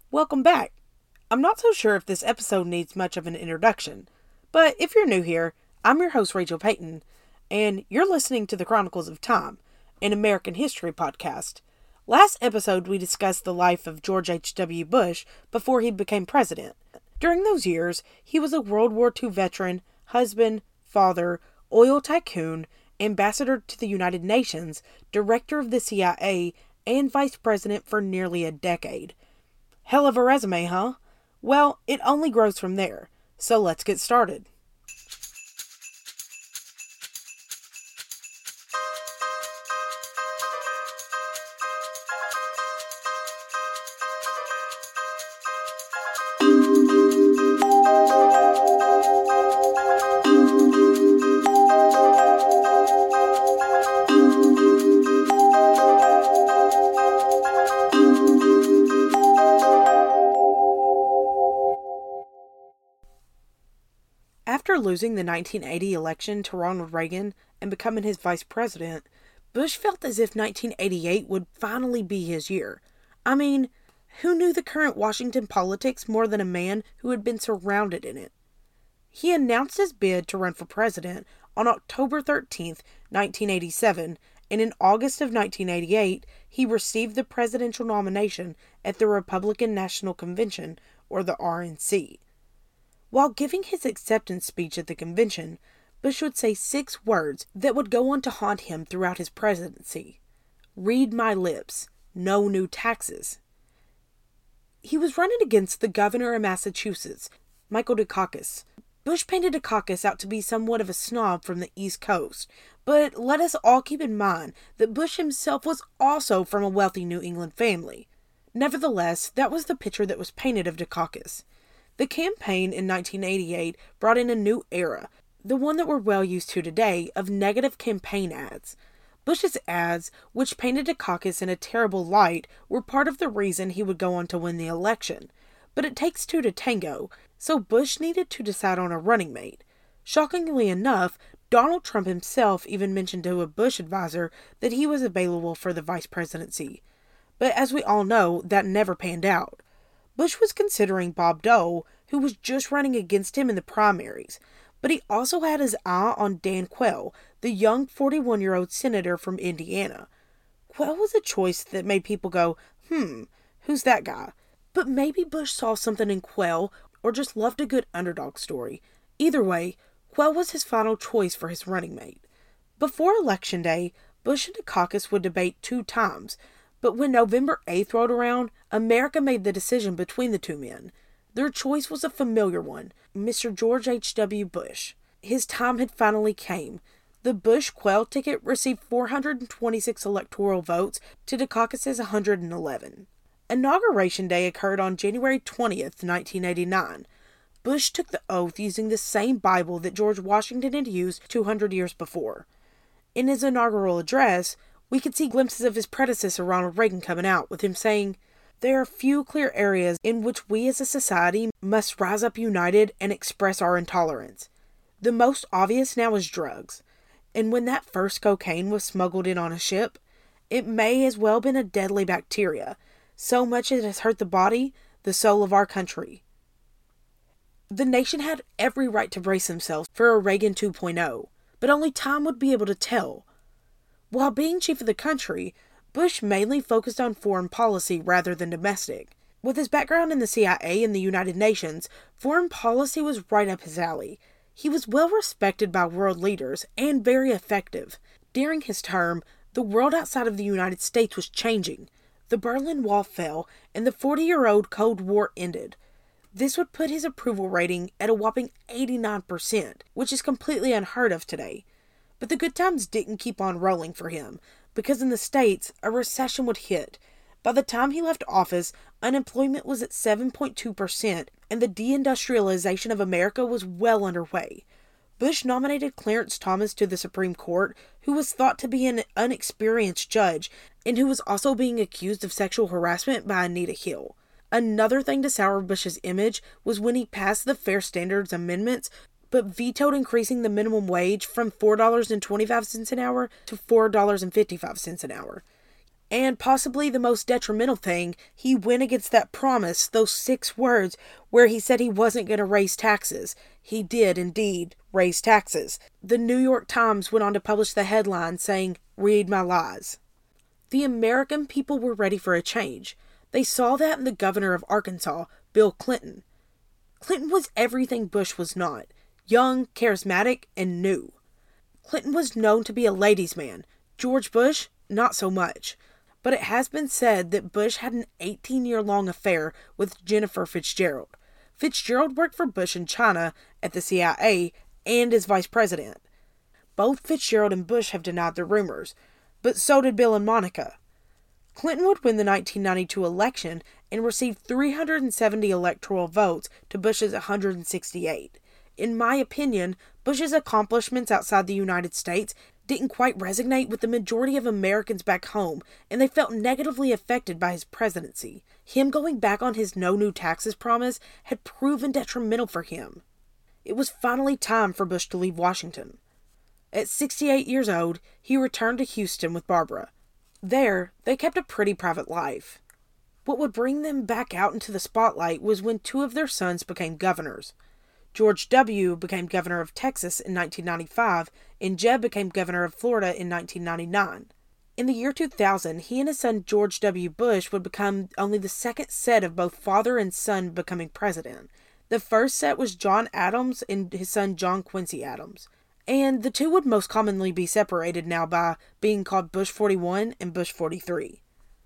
Welcome back. I'm not so sure if this episode needs much of an introduction, but if you're new here, I'm your host, Rachel Payton, and you're listening to the Chronicles of Time, an American history podcast. Last episode, we discussed the life of George H.W. Bush before he became president. During those years, he was a World War II veteran, husband, father, oil tycoon, ambassador to the United Nations, director of the CIA, and vice president for nearly a decade. Hell of a resume, huh? Well, it only grows from there. So let's get started. After losing the 1980 election to Ronald Reagan and becoming his vice president, Bush felt as if 1988 would finally be his year. I mean, who knew the current Washington politics more than a man who had been surrounded in it? He announced his bid to run for president on October 13th, 1987, and in August of 1988, he received the presidential nomination at the Republican National Convention, or the RNC. While giving his acceptance speech at the convention, Bush would say 6 words that would go on to haunt him throughout his presidency. Read my lips. No new taxes. He was running against the governor of Massachusetts, Michael Dukakis. Bush painted Dukakis out to be somewhat of a snob from the East Coast, but let us all keep in mind that Bush himself was also from a wealthy New England family. Nevertheless, that was the picture that was painted of Dukakis. The campaign in 1988 brought in a new era, the one that we're well used to today, of negative campaign ads. Bush's ads, which painted Dukakis in a terrible light, were part of the reason he would go on to win the election. But it takes 2 to tango, so Bush needed to decide on a running mate. Shockingly enough, Donald Trump himself even mentioned to a Bush advisor that he was available for the vice presidency. But as we all know, that never panned out. Bush was considering Bob Dole, who was just running against him in the primaries, but he also had his eye on Dan Quayle, the young 41-year-old senator from Indiana. Quayle was a choice that made people go, who's that guy? But maybe Bush saw something in Quayle, or just loved a good underdog story. Either way, Quayle was his final choice for his running mate. Before Election Day, Bush and Dukakis would debate 2 times, but when November 8th rolled around, America made the decision between the 2 men. Their choice was a familiar one, Mr. George H.W. Bush. His time had finally came. The Bush-Quayle ticket received 426 electoral votes to Dukakis' 111. Inauguration Day occurred on January 20th, 1989. Bush took the oath using the same Bible that George Washington had used 200 years before. In his inaugural address, we could see glimpses of his predecessor Ronald Reagan coming out, with him saying, "There are few clear areas in which we as a society must rise up united and express our intolerance. The most obvious now is drugs. And when that first cocaine was smuggled in on a ship, it may as well been a deadly bacteria, so much it has hurt the body, the soul of our country." The nation had every right to brace themselves for a Reagan 2.0, but only time would be able to tell. While being chief of the country, Bush mainly focused on foreign policy rather than domestic. With his background in the CIA and the United Nations, foreign policy was right up his alley. He was well respected by world leaders and very effective. During his term, the world outside of the United States was changing. The Berlin Wall fell, and the 40-year-old Cold War ended. This would put his approval rating at a whopping 89%, which is completely unheard of today. But the good times didn't keep on rolling for him, because in the States, a recession would hit. By the time he left office, unemployment was at 7.2%, and the deindustrialization of America was well underway. Bush nominated Clarence Thomas to the Supreme Court, who was thought to be an inexperienced judge, and who was also being accused of sexual harassment by Anita Hill. Another thing to sour Bush's image was when he passed the Fair Standards Amendments, but vetoed increasing the minimum wage from $4.25 an hour to $4.55 an hour. And possibly the most detrimental thing, he went against that promise, those 6 words, where he said he wasn't going to raise taxes. He did indeed raise taxes. The New York Times went on to publish the headline saying, "Read my lies." The American people were ready for a change. They saw that in the governor of Arkansas, Bill Clinton. Clinton was everything Bush was not: young, charismatic, and new. Clinton was known to be a ladies' man. George Bush, not so much. But it has been said that Bush had an 18-year-long affair with Jennifer Fitzgerald. Fitzgerald worked for Bush in China at the CIA and as vice president. Both Fitzgerald and Bush have denied the rumors, but so did Bill and Monica. Clinton would win the 1992 election and receive 370 electoral votes to Bush's 168. In my opinion, Bush's accomplishments outside the United States didn't quite resonate with the majority of Americans back home, and they felt negatively affected by his presidency. Him going back on his no new taxes promise had proven detrimental for him. It was finally time for Bush to leave Washington. At 68 years old, he returned to Houston with Barbara. There, they kept a pretty private life. What would bring them back out into the spotlight was when 2 of their sons became governors. George W. became governor of Texas in 1995, and Jeb became governor of Florida in 1999. In the year 2000, he and his son George W. Bush would become only the second set of both father and son becoming president. The first set was John Adams and his son John Quincy Adams. And the 2 would most commonly be separated now by being called Bush 41 and Bush 43.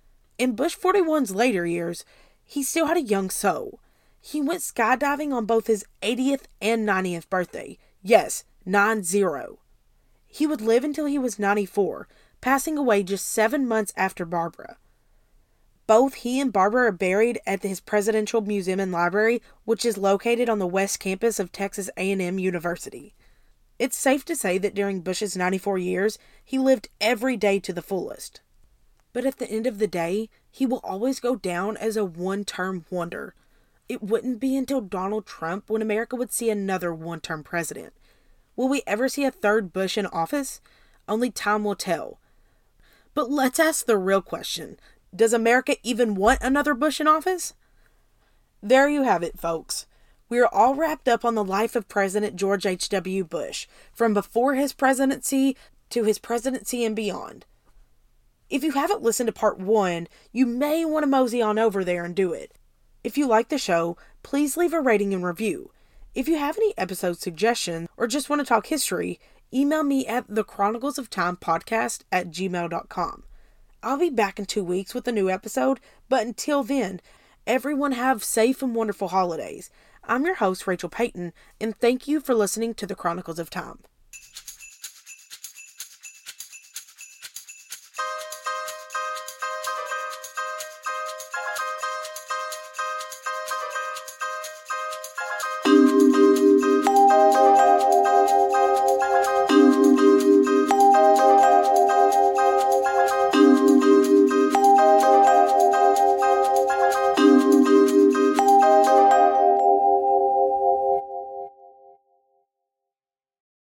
In Bush 41's later years, he still had a young soul. He went skydiving on both his 80th and 90th birthday. Yes, 90. He would live until he was 94, passing away just 7 months after Barbara. Both he and Barbara are buried at his Presidential Museum and Library, which is located on the West Campus of Texas A&M University. It's safe to say that during Bush's 94 years, he lived every day to the fullest. But at the end of the day, he will always go down as a one-term wonder. It wouldn't be until Donald Trump when America would see another one-term president. Will we ever see a third Bush in office? Only time will tell. But let's ask the real question. Does America even want another Bush in office? There you have it, folks. We are all wrapped up on the life of President George H.W. Bush, from before his presidency to his presidency and beyond. If you haven't listened to part 1, you may want to mosey on over there and do it. If you like the show, please leave a rating and review. If you have any episode suggestions or just want to talk history, email me at thechroniclesoftimepodcast@gmail.com. I'll be back in 2 weeks with a new episode, but until then, everyone have safe and wonderful holidays. I'm your host, Rachel Payton, and thank you for listening to the Chronicles of Time.